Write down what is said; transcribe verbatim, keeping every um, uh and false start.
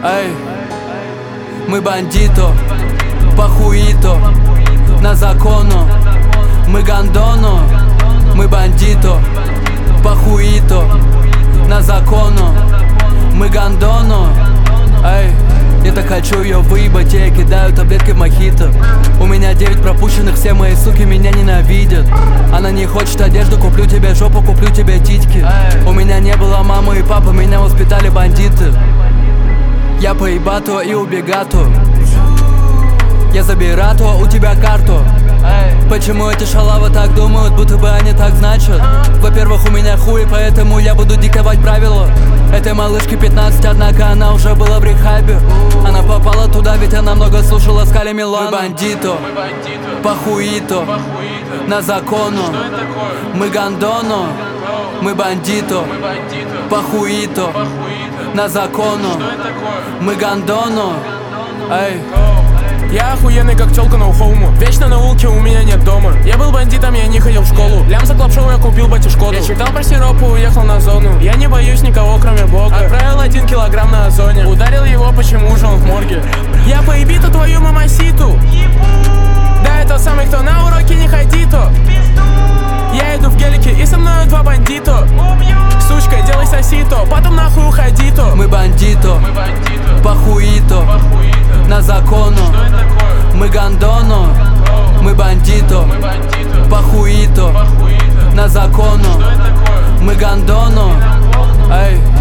Эй, мы бандито, похуито, на закону. Мы гандоно, мы бандито, похуито, на закону. Мы гандоно. Эй, я так хочу ее выебать, я кидаю таблетки в мохито. У меня девять пропущенных, все мои суки меня ненавидят. Она не хочет одежду, куплю тебе жопу, куплю тебе титьки. У меня не было мамы и папы, меня воспитали бандиты. Я поебато и убегату. Я забирато, у тебя карту. Почему эти шалавы так думают, будто бы они так значат? Во-первых, у меня хуй, поэтому я буду диктовать правила. Этой малышке пятнадцать, однако она уже была в рехабе. Она попала туда, ведь она много слушала Скали Милана. Мы бандито, похуито, на закону. Мы гандоно, мы бандито, похуито, на закону. Мы гандоно. Эй. Я охуенный, как тёлка на ухому. Вечно на улке, у меня нет дома. Я был бандитом, я не ходил в школу. Лям за клапшоу, я купил батю Шкоду. Я читал про сироп и уехал на зону. Я не боюсь никого, кроме Бога. Отправил один килограмм на озоне. Ударил его, почему же он в морге? Я поебиту твою мамаситу. Да, это самый, кто на уроке не ходито. Я иду в гелике, и со мной два бандито. Сучка, делай сосито, потом нахуй уходи-то. Мы бандито, похуито, на закону. Мы гандоно, мы бандито, похуито, на закону. Мы гандоно. Эй.